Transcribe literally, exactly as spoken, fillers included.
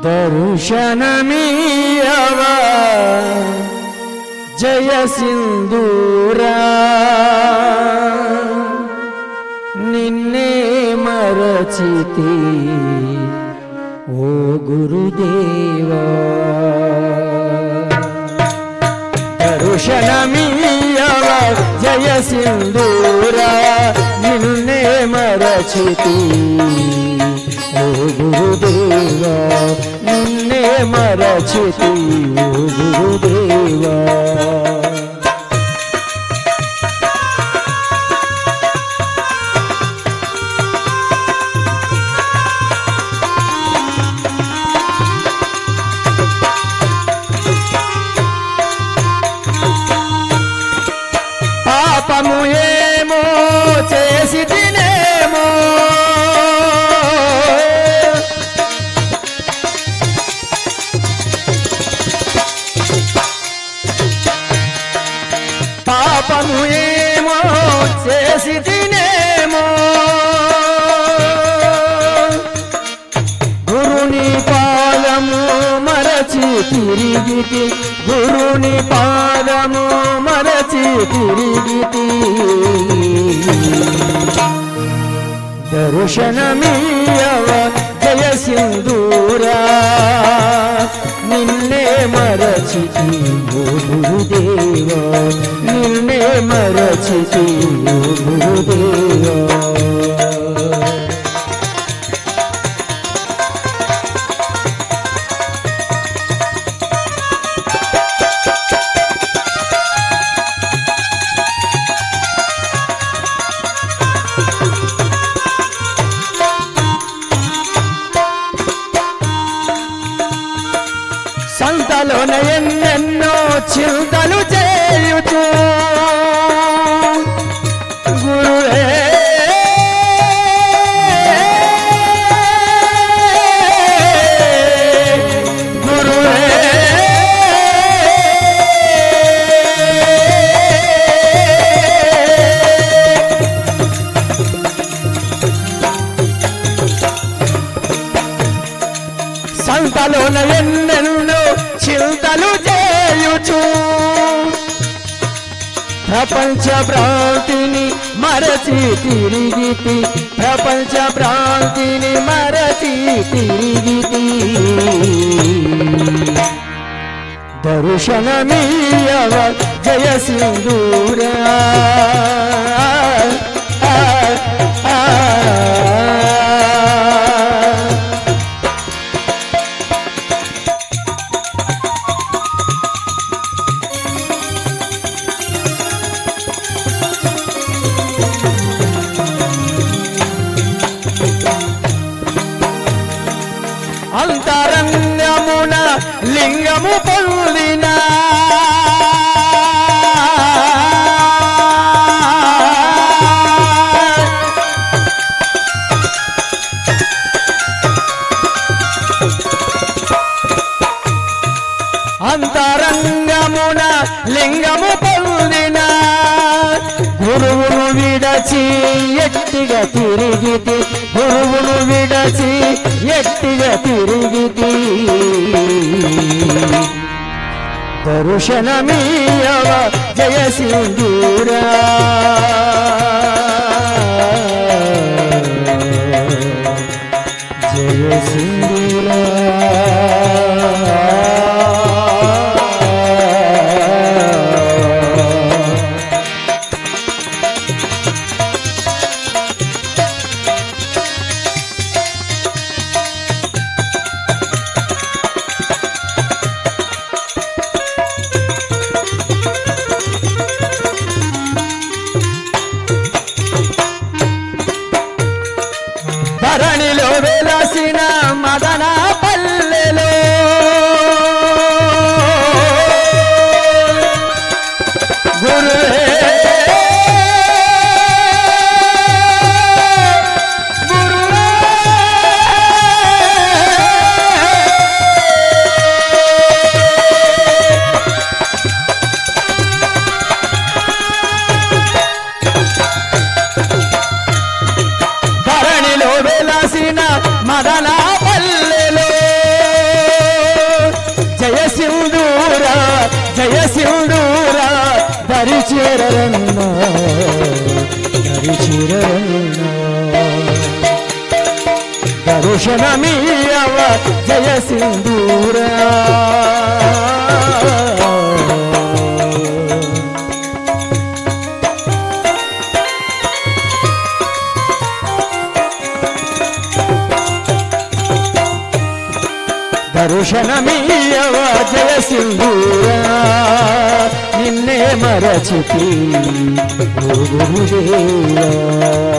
దర్శనమీయవ జయ సింధూరా నిన్నే మరచితి ఓ గురుదేవా దర్శనమీయవ జయ సింధూరా నిన్నే మరచితి ఓ గురుదేవా నిన్నే మరచితి ఓ గురుదేవా పాపము ఏమో చేసి తినేమో పాపము ఏమో చేసి తినేమో గురుని పాదము మరచి తిరిగితి గురుని పాదము మరచి తిరిగితి దర్శనమీయవ జయ సింధూరా నిన్నే మరచితి ఓ గురుదేవా నిన్నే మరచితి ఓ గురుదేవా సంతలోన ఎన్నెన్నో చింతలు చేయుచు గురువే గురువే సంతలోన ఎన్నెన్నో చింతలు చేయుచు ప్రపంచ భ్రాంతిని మరచి తిరిగితి ప్రపంచ భ్రాంతిని మరచి తిరిగితి దర్శనమీయవ జయ సింధూరా అంతరంగమున లింగము పొందిన అంతరంగమున లింగము పొందిన గురువును విడచి ఎట్టిగా తిరిగితి గురువును విడచి ఎట్టిగా తిరిగితి దర్శనమీయవ జయ సింధూరా జయ సింధూరా దర్శనమీయవ జయ సింధూరా దర్శనమీయవ జయ సింధూరా నిన్నే మరచితి ఓ గురుదేవా